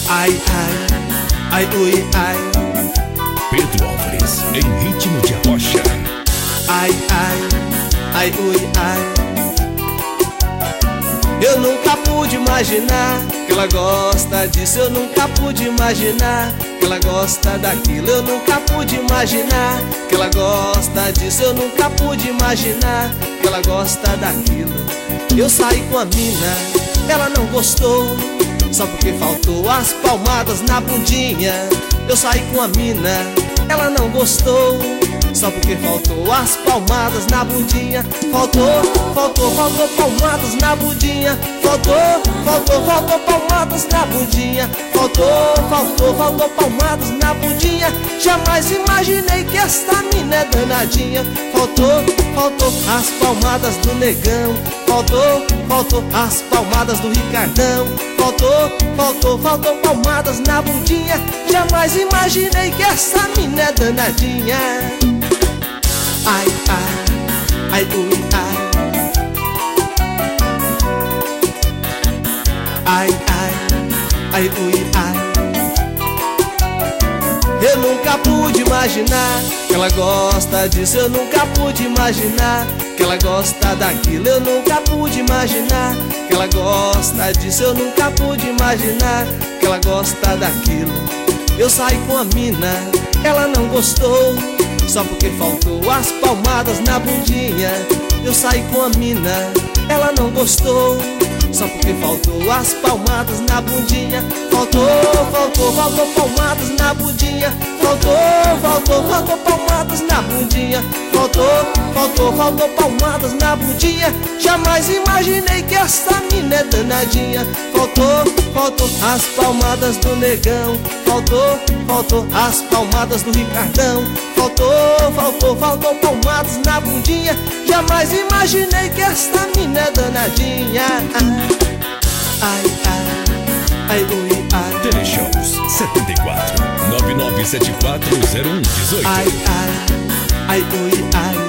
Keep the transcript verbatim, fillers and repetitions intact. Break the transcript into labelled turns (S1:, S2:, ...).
S1: Ai, ai, ai, ui, ai.
S2: Pedro Álvares, em ritmo de rocha.
S1: Ai, ai, ai, ui, ai. Eu nunca pude imaginar que ela gosta disso. Eu nunca pude imaginar que ela gosta daquilo. Eu nunca pude imaginar que ela gosta disso. Eu nunca pude imaginar que ela gosta daquilo. Eu saí com a mina, ela não gostou, só porque faltou as palmadas na bundinha. Eu saí com a mina, ela não gostou, só porque faltou as palmadas na bundinha. Faltou, faltou, faltou palmadas na bundinha. Faltou, faltou, faltou palmadas na bundinha. Faltou, faltou, faltou palmadas na bundinha. Jamais imaginei que esta mina é danadinha. Faltou, faltou as palmadas do negão. Faltou, faltou as palmadas do Ricardão. Faltou, faltou, faltou palmadas na bundinha. Jamais imaginei que essa mina é danadinha. Ai, ai, ai, ui, ai. Ai, ai, ai, ui, ai. Eu nunca pude imaginar que ela gosta disso. Eu nunca pude imaginar que ela gosta daquilo. Eu nunca pude imaginar que ela gosta disso. Eu nunca pude imaginar que ela gosta daquilo. Eu saí com a mina, ela não gostou, só porque faltou as palmadas na bundinha. Eu saí com a mina, ela não gostou, só porque faltou as palmadas na bundinha. Faltou, faltou, faltou palmadas na bundinha. Faltou, faltou, faltou palmadas na bundinha. Faltou, faltou, faltou palmadas na bundinha. Jamais imaginei que essa mina é danadinha. Faltou, faltou as palmadas do negão. Faltou, faltou as palmadas do Ricardão. Faltou, faltou, faltou palmadas na bundinha. Jamais imaginei que esta mina é danadinha. Ai, ai, ai, ui, ai.
S2: Teleshows setenta e quatro, nove nove sete quatro zero um um oito.
S1: Ai, ai, ai, ui, ai.